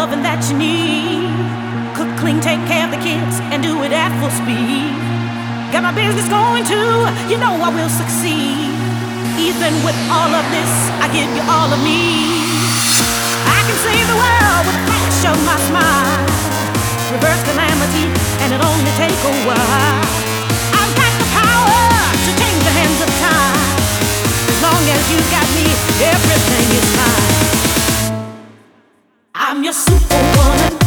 loving that you need. Cook, clean, take care of the kids, and do it at full speed. Got my business going too, you know I will succeed. Even with all of this, I give you all of me. I can save the world with a flash of my smile. Reverse calamity, and it'll only take a while. I've got the power to change the hands of time. As long as you got me, everything is fine. I'm your superwoman.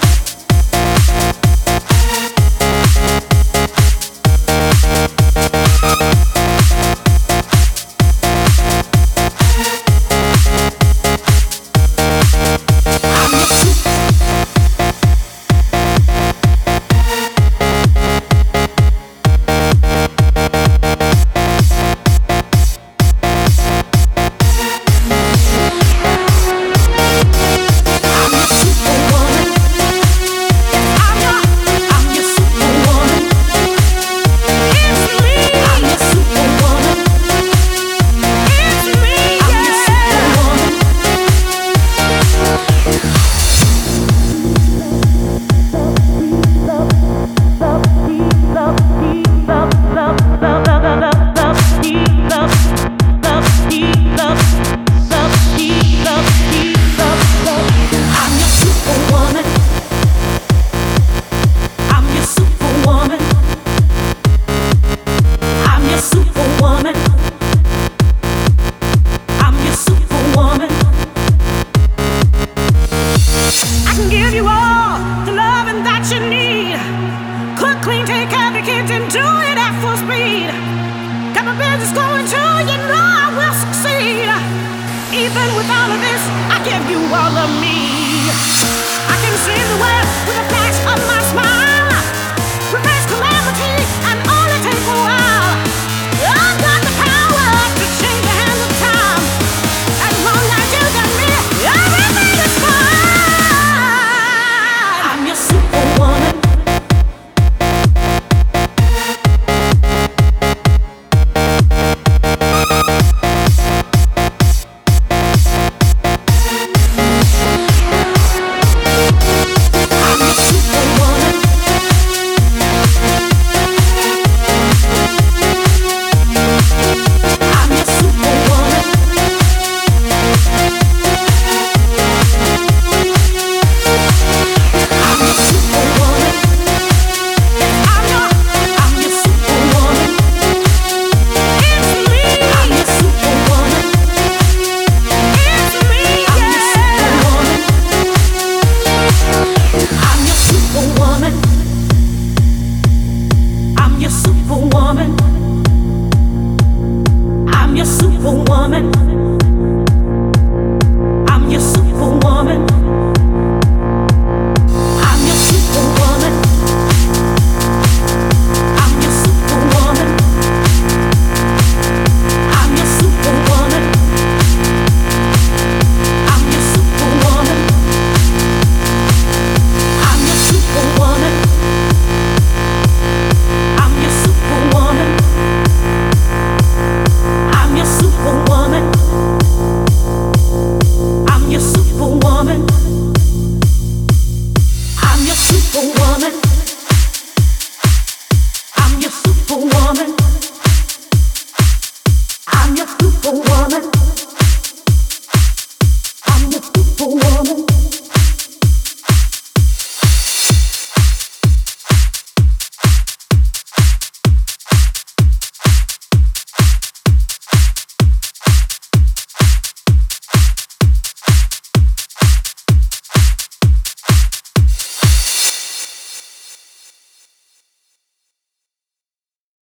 Even with all of this, I give you all of me. I can see the world with a flash of my smile.